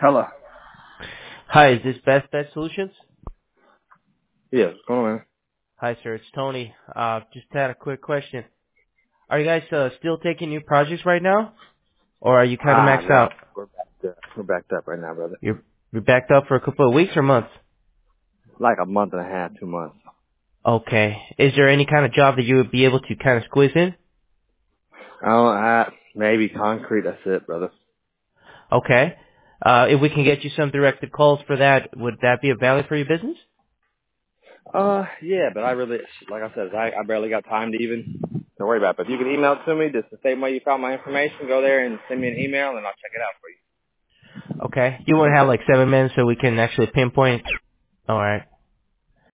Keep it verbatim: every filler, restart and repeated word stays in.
Hello. Hi, is this Best Bet Solutions? Yes, what's going on, man? Hi, sir. It's Tony. Uh, just had a quick question. Are you guys uh, still taking new projects right now, or are you kind of Ah, maxed no. out? We're backed up. We're backed up right now, brother. You're you're backed up for a couple of weeks or months? Like a month and a half, two months. Okay. Is there any kind of job that you would be able to kind of squeeze in? Oh, I, maybe concrete, that's it, brother. Okay. Uh, if we can get you some directed calls for that, would that be of value for your business? Uh, yeah, but I really, like I said, I, I barely got time to even, don't worry about it. But if you can email it to me, just the same way you found my information, go there and send me an email and I'll check it out for you. Okay. You want to have like seven minutes so we can actually pinpoint. All right.